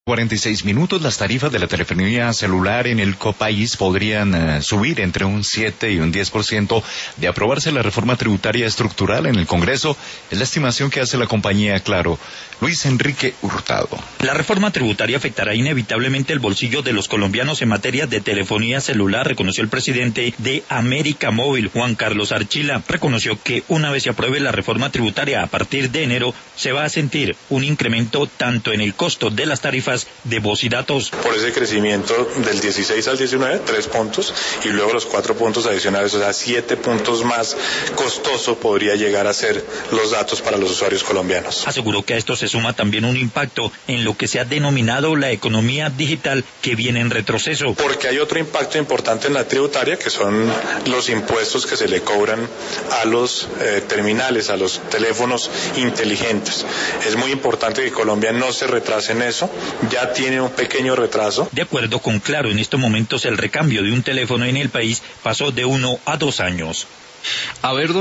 46 minutos, las tarifas de la telefonía celular en el país podrían subir entre un 7 y un 10% de aprobarse la reforma tributaria estructural en el Congreso. Es la estimación que hace la compañía Claro. Luis Enrique Hurtado. La reforma tributaria afectará inevitablemente el bolsillo de los colombianos en materia de telefonía celular, reconoció el presidente de América Móvil, Juan Carlos Archila. Reconoció que una vez se apruebe la reforma tributaria a partir de enero, se va a sentir un incremento tanto en el costo de las tarifas de voz y datos. Por ese crecimiento del 16 al 19, 3 puntos, y luego los 4 puntos adicionales, o sea, 7 puntos más costoso podría llegar a ser los datos para los usuarios colombianos. Aseguró que a esto se suma también un impacto en lo que se ha denominado la economía digital, que viene en retroceso. Porque hay otro impacto importante en la tributaria, que son los impuestos que se le cobran a los terminales, a los teléfonos inteligentes. Es muy importante que Colombia no se retrase en eso. Ya tiene un pequeño retraso. De acuerdo con Claro, en estos momentos el recambio de un teléfono en el país pasó de 1 a 2 años.